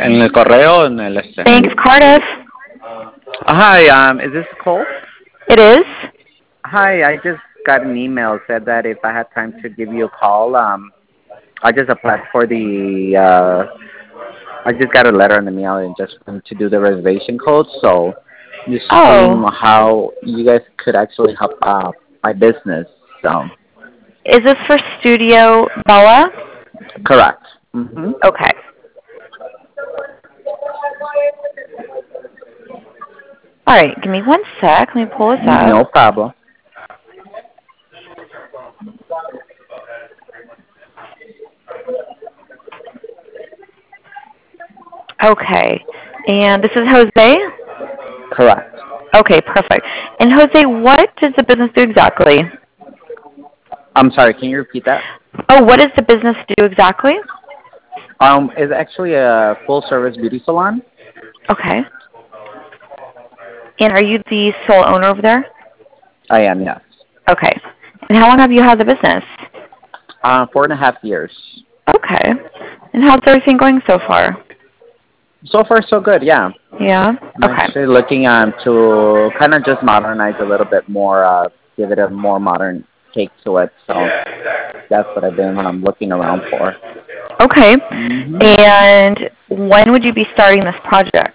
En el correo, en el este. Thanks, Cardiff. Hi, is this Cole? It is. Hi, I just got an email said that if I had time to give you a call. I just applied for I just got a letter in the mail and just wanted to do the reservation code. So just seeing Oh, how you guys could actually help my business. So is this for Studio Bella? correct. Mhm. Okay. All right, give me 1 sec. Let me pull this up. No problem. Okay. And this is Jose? Correct. Okay, perfect. And Jose, what does the business do exactly? I'm sorry. Can you repeat that? Oh, what does the business do exactly? It's actually a full service beauty salon. Okay. And are you the sole owner over there? I am, yes. Okay. And how long have you had the business? 4.5 years. Okay. And how's everything going so far? So far, so good. Yeah. Yeah? I'm Okay. actually looking to kind of just modernize a little bit more, give it a more modern take to it. So that's what I've been looking around for. Okay. hmm And when would you be starting this project?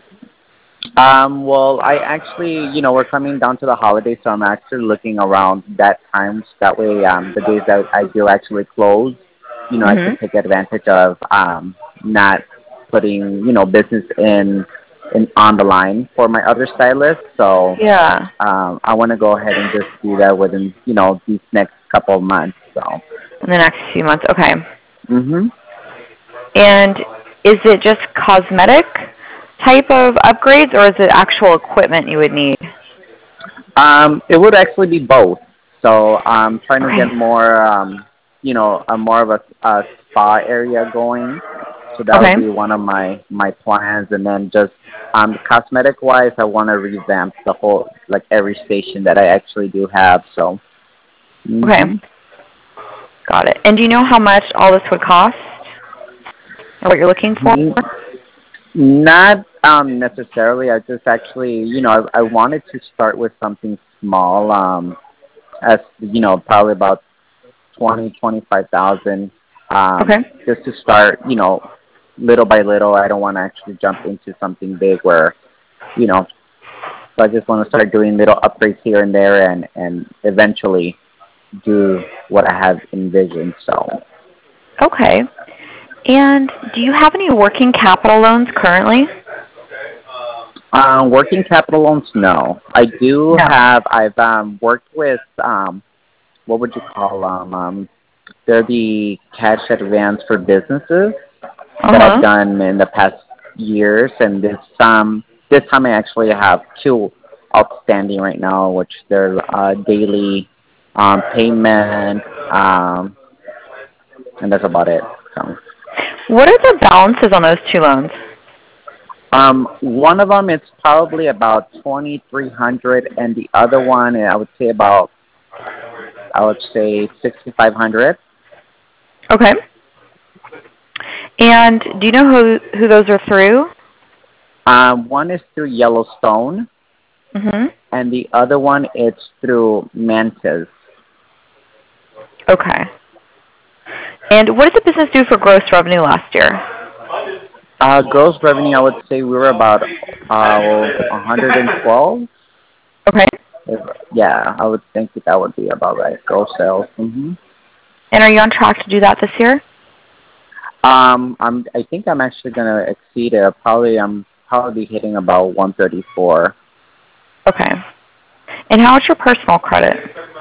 Well, I actually, we're coming down to the holidays, so I'm actually looking around that time. So that way, the days that I do actually close, I Mhm. could take advantage of not putting, business in on the line for my other stylists. So Yeah. I want to go ahead and just do that within, these next couple of months. So. In the next few months. Okay. Mhm. And is it just cosmetic type of upgrades, or is it actual equipment you would need? It would actually be both. So I'm trying to Okay. get more, a more of a spa area going. So that Okay. would be one of my plans, and then just cosmetic wise, I want to revamp the whole like every station that I actually do have. So. Okay. Mhm. Got it. And do you know how much all this would cost, or what you're looking for? Mm, Not necessarily. I just actually, I wanted to start with something small. As probably about 25,000, Okay. just to start, little by little. I don't want to actually jump into something big where, you know, so I just want to start doing little upgrades here and there, and eventually do what I have envisioned. So, Okay. And do you have any working capital loans currently? working capital loans, no. I do No. have. I've worked with what would you call them? They're the cash advance for businesses that I've Uh-huh. done in the past years, and this time I actually have two outstanding right now, which they're daily payment, and that's about it. So, What are the balances on those two loans? one of them it's probably about 2,300, and the other one I would say 6,500. Okay. And do you know who those are through? One is through Yellowstone, Mhm. and the other one it's through Mantis. Okay. And what did the business do for gross revenue last year? Gross revenue, I would say we were about 112. Okay. Yeah, I would think that would be about right. Gross sales. And are you on track to do that this year? I think I'm actually gonna exceed it. I'm probably hitting about 134. Okay. And how is your personal credit?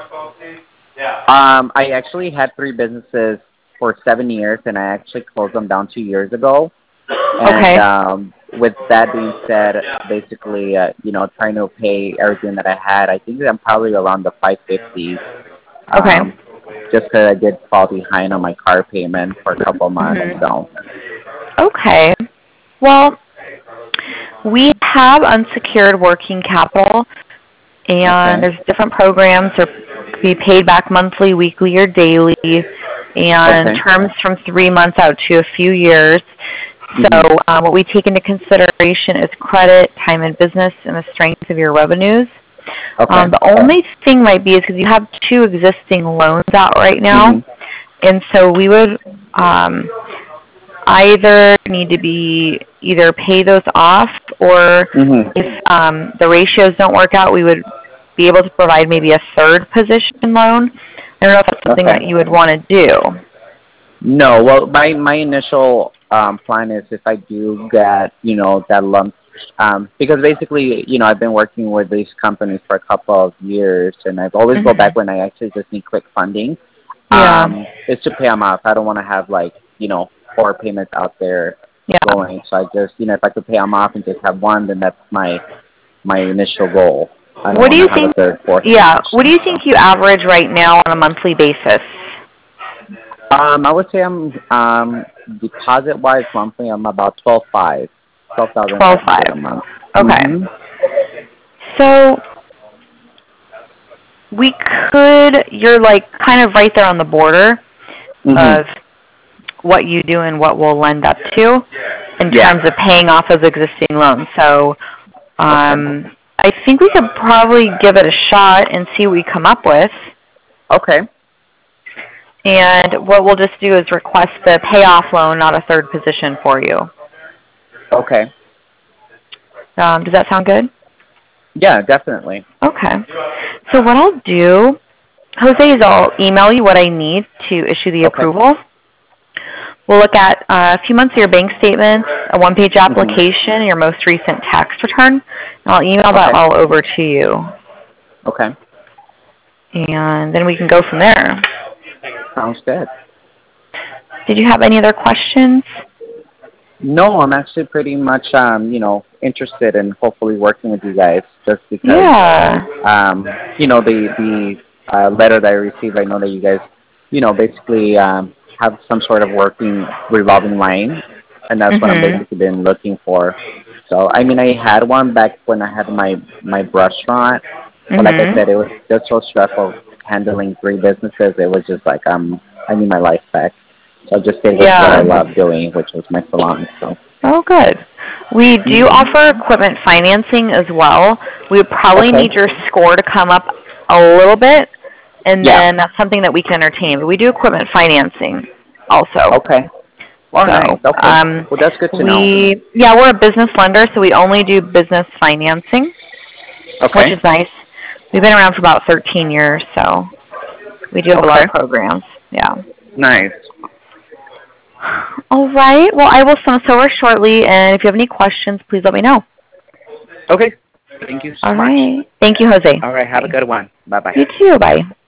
I actually had three businesses for 7 years, and I actually closed them down 2 years ago. And Okay. with that being said, basically, trying to pay everything that I had, I think I'm probably around the 550s. Okay. Just because I did fall behind on my car payment for a couple of months. Mhm. So. Okay. Well, we have unsecured working capital, and Okay. there's different programs that can be paid back monthly, weekly, or daily, and Okay. terms from 3 months out to a few years. So what we take into consideration is credit, time in business, and the strength of your revenues. Okay. The only thing might be is because you have 2 existing loans out right now, and so we would either need to either pay those off, or if the ratios don't work out, we would be able to provide maybe a third position loan. I don't know if that's something that you would want to do. No, well, my initial plan is if I do get, that lump, because basically, I've been working with these companies for a couple of years, and I've always go back when I actually just need quick funding. Is to pay them off. I don't want to have 4 payments out there going. So I just, if I could pay them off and just have one, then that's my initial goal. I don't what do you have think? A third, fourth What do you think you average right now on a monthly basis? I would say I'm deposit-wise monthly. I'm about $12,500 a month. Okay. So we could. You're kind of right there on the border of what you do and what we'll lend up to in terms of paying off those existing loans. So I think we could probably give it a shot and see what we come up with. Okay. And what we'll just do is request the payoff loan, not a third position for you. Okay. Does that sound good? Yeah, definitely. Okay. So what I'll do, Jose, is I'll email you what I need to issue the approval. We'll look at a few months of your bank statements, a 1-page application, and your most recent tax return. And I'll email that all over to you. Okay. And then we can go from there. Sounds good. Did you have any other questions? No, I'm actually pretty much, interested in hopefully working with you guys, just because, the letter that I received, I know that you guys, basically have some sort of working revolving line, and that's what I've basically been looking for. So, I mean, I had one back when I had my restaurant, but like I said, it was just so stressful handling 3 businesses. It was just like, I need my life back. So I just stayed with what I love doing, which was my salon. So. Oh, good. We do offer equipment financing as well. We would probably need your score to come up a little bit, and then that's something that we can entertain. But we do equipment financing also. Okay. All right. Okay. Well, that's good to know. Yeah, we're a business lender, so we only do business financing, which is nice. We've been around for about 13 years, so we do have a lot of programs. Yeah. Nice. All right. Well, I will send this over shortly, and if you have any questions, please let me know. Okay. Thank you so much. All right. Thank you, Jose. All right. Have a good one. Bye-bye. You too. Bye.